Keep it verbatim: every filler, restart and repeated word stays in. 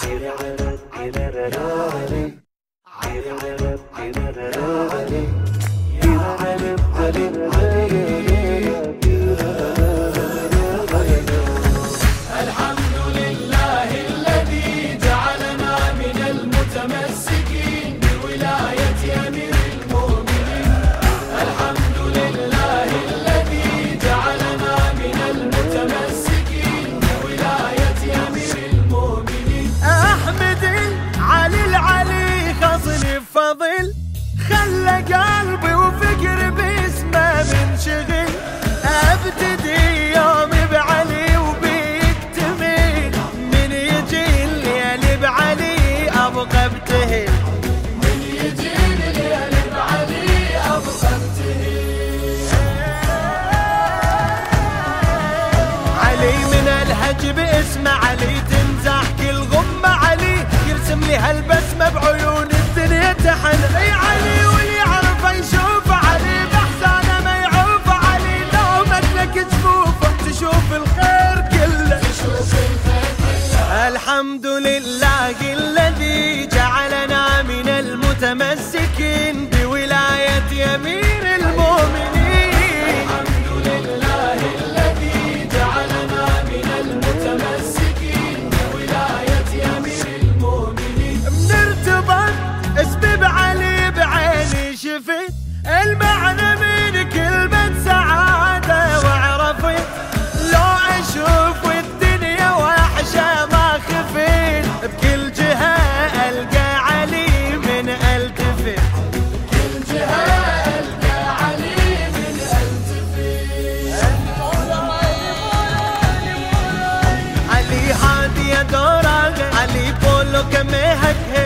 خلى قلبي وفكري باسمه منشغل، ابتدي يومي بعلي وبيكتمل، من يجي الليل بعلي ابقى ابتهل، من يجي الليل بعلي ابقى ابتهل. علي من الهج باسمه علي تنزح كل غمه، علي يرسم لي هالبسمه بعيون الدنيا تحن. اي علي واللي يعرفه يشوفه، علي باحسانه ما يعوفه، علي لو مثلك جفوفه تشوف الخير كله، تشوف الخير كله. الحمد لله الذي جعلنا من المتمسكين بولاية أمير المؤمنين. الحمد لله الذي جعلنا من المتمسكين بولاية أمير المؤمنين. بنرتبط اسمي بعلي بعيني شفت المعنى من كلمة سعادة، وعرفت لو أشوف الدنيا وحشة ما خفت، بكل جهة ألقى علي من ألتفت، بكل جهة ألقى علي من ألتفت. علي هادي دوره علي بولو كمهك